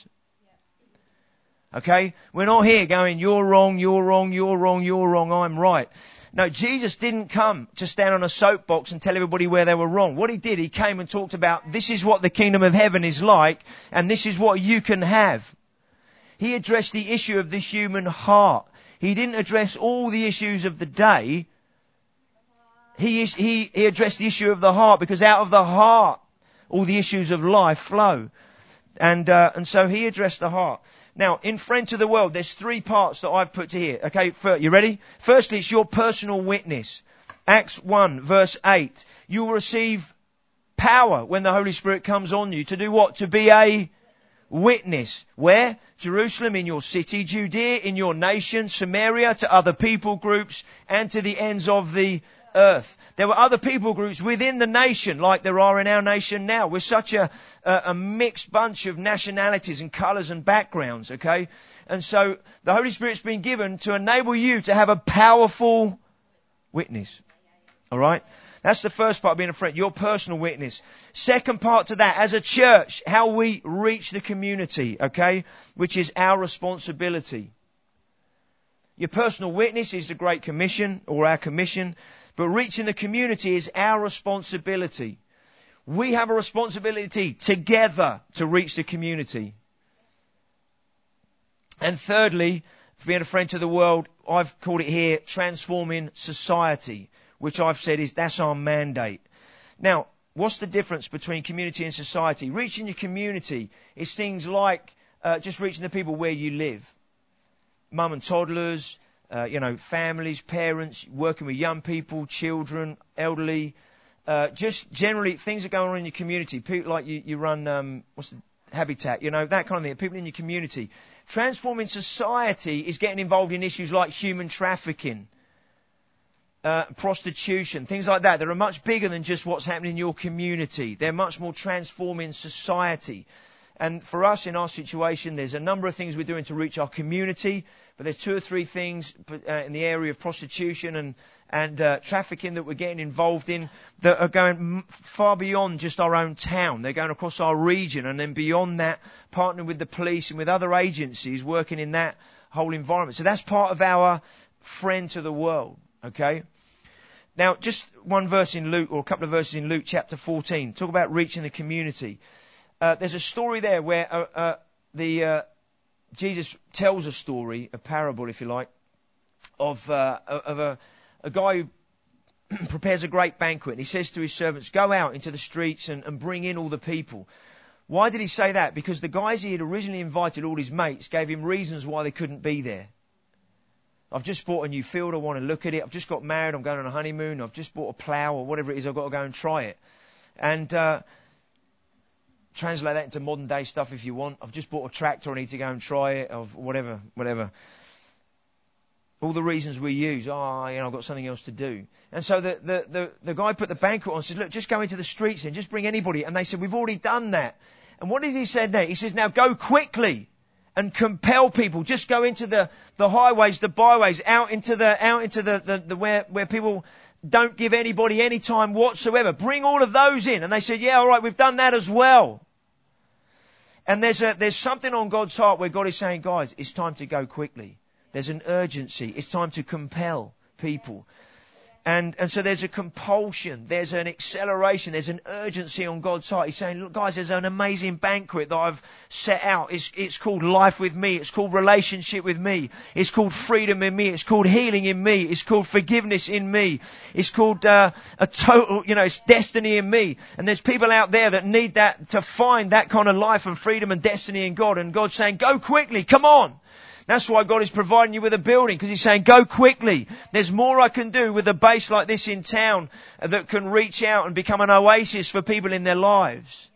Okay? We're not here going, you're wrong, you're wrong, you're wrong, you're wrong, I'm right. No, Jesus didn't come to stand on a soapbox and tell everybody where they were wrong. What he did, he came and talked about this is what the kingdom of heaven is like and this is what you can have. He addressed the issue of the human heart. He didn't address all the issues of the day. He addressed the issue of the heart because out of the heart all the issues of life flow. And so he addressed the heart. Now, in Friend to the World, there's 3 parts that I've put to here. Okay, you ready? Firstly, it's your personal witness. Acts 1 verse 8. You will receive power when the Holy Spirit comes on you. To do what? To be a witness. Where? Jerusalem, in your city, Judea, in your nation, Samaria, to other people groups, and to the ends of the earth. There were other people groups within the nation, like there are in our nation now. We're such a mixed bunch of nationalities and colours and backgrounds, okay? And so the Holy Spirit's been given to enable you to have a powerful witness. Alright? That's the first part of being a friend, your personal witness. Second part to that, as a church, how we reach the community, okay? Which is our responsibility. Your personal witness is the Great Commission, or our commission, but reaching the community is our responsibility. We have a responsibility together to reach the community. And thirdly, for being a friend to the world, I've called it here, transforming society, which I've said is that's our mandate. Now, what's the difference between community and society? Reaching your community is things like just reaching the people where you live. Mum and toddlers, families, parents, working with young people, children, elderly. Just generally things that go on in your community. People like you run, Habitat, that kind of thing. People in your community. Transforming society is getting involved in issues like human trafficking, prostitution, things like that. That are much bigger than just what's happening in your community. They're much more transforming society. And for us in our situation, there's a number of things we're doing to reach our community, but there's 2 or 3 things in the area of prostitution and trafficking that we're getting involved in that are going far beyond just our own town. They're going across our region, and then beyond that, partnering with the police and with other agencies working in that whole environment. So that's part of our friend to the world, okay? Now, just one verse in Luke, or a couple of verses in Luke chapter 14. Talk about reaching the community. There's a story there where Jesus tells a story, a parable, if you like, of a guy who prepares a great banquet. And he says to his servants, go out into the streets and bring in all the people. Why did he say that? Because the guys he had originally invited, all his mates, gave him reasons why they couldn't be there. I've just bought a new field, I want to look at it. I've just got married, I'm going on a honeymoon. I've just bought a plough or whatever it is, I've got to go and try it. And translate that into modern day stuff if you want. I've just bought a tractor, I need to go and try it, of whatever. All the reasons we use, I've got something else to do. And so the guy put the banquet on and said, look, just go into the streets and just bring anybody. And they said, we've already done that. And what did he say there? He says, now go quickly and compel people. Just go into the highways, the byways, out into the where people don't give anybody any time whatsoever. Bring all of those in. And they said, yeah, all right, we've done that as well. And there's something on God's heart where God is saying, guys, it's time to go quickly. There's an urgency. It's time to compel people. And so there's a compulsion. There's an acceleration. There's an urgency on God's heart. He's saying, look, guys, there's an amazing banquet that I've set out. It's called life with me. It's called relationship with me. It's called freedom in me. It's called healing in me. It's called forgiveness in me. It's called a total, it's destiny in me. And there's people out there that need that, to find that kind of life and freedom and destiny in God. And God's saying, go quickly. Come on. That's why God is providing you with a building, because He's saying, go quickly. There's more I can do with a base like this in town that can reach out and become an oasis for people in their lives.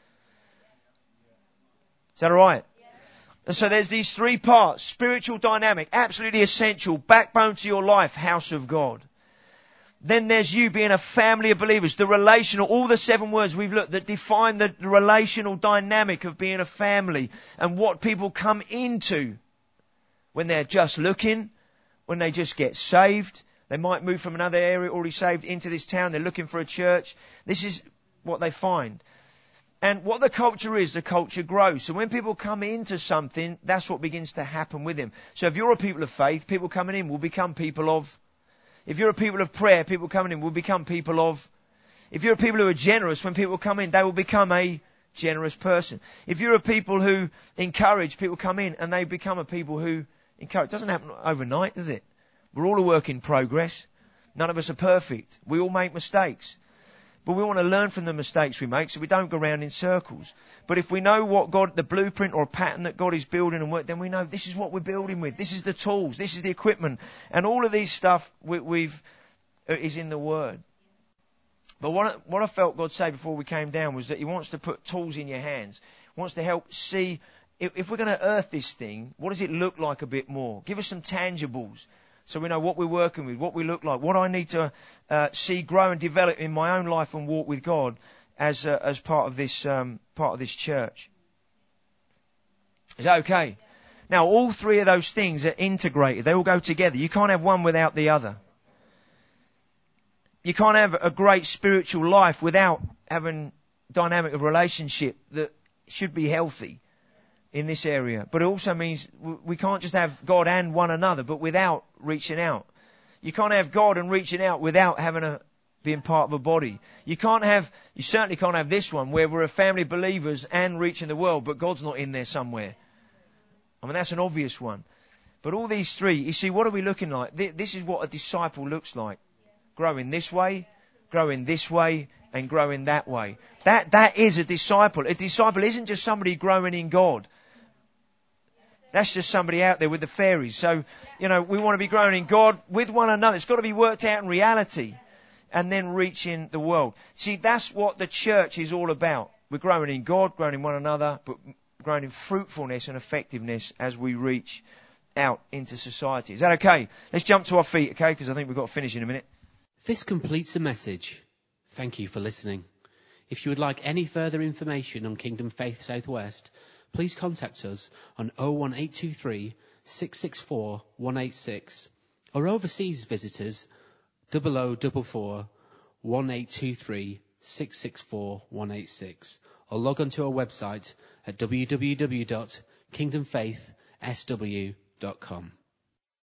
Is that all right? And so there's these 3 parts. Spiritual dynamic, absolutely essential, backbone to your life, house of God. Then there's you being a family of believers, the relational, all the 7 words we've looked that define the relational dynamic of being a family and what people come into. When they're just looking, when they just get saved, they might move from another area already saved into this town. They're looking for a church. This is what they find. And what the culture grows. So when people come into something, that's what begins to happen with them. So if you're a people of faith, people coming in will become people of. If you're a people of prayer, people coming in will become people of. If you're a people who are generous, when people come in, they will become a generous person. If you're a people who encourage, people come in and they become a people who encourage. It doesn't happen overnight, does it? We're all a work in progress. None of us are perfect. We all make mistakes. But we want to learn from the mistakes we make so we don't go around in circles. But if we know what God, the blueprint or pattern that God is building and work, then we know this is what we're building with. This is the tools. This is the equipment. And all of these stuff is in the Word. But what I felt God say before we came down was that He wants to put tools in your hands. He wants to help see, if we're going to earth this thing, what does it look like a bit more? Give us some tangibles so we know what we're working with, what we look like, what I need to see grow and develop in my own life and walk with God as part of this church. Is that okay? Now, all 3 of those things are integrated. They all go together. You can't have one without the other. You can't have a great spiritual life without having dynamic of relationship that should be healthy in this area. But it also means we can't just have God and one another, but without reaching out. You can't have God and reaching out without being part of a body. You certainly can't have this one where we're a family of believers and reaching the world, but God's not in there somewhere. I mean, that's an obvious one. But all these 3, you see, what are we looking like? This is what a disciple looks like. Growing this way, growing this way, and growing that way. That is a disciple. A disciple isn't just somebody growing in God. That's just somebody out there with the fairies. So, we want to be growing in God with one another. It's got to be worked out in reality. And then reaching the world. See, that's what the church is all about. We're growing in God, growing in one another, but growing in fruitfulness and effectiveness as we reach out into society. Is that okay? Let's jump to our feet, okay? Because I think we've got to finish in a minute. This completes the message. Thank you for listening. If you would like any further information on Kingdom Faith Southwest, please contact us on 01823 664 186, or overseas visitors 0044 1823 664 186, or log on to our website at www.kingdomfaithsw.com.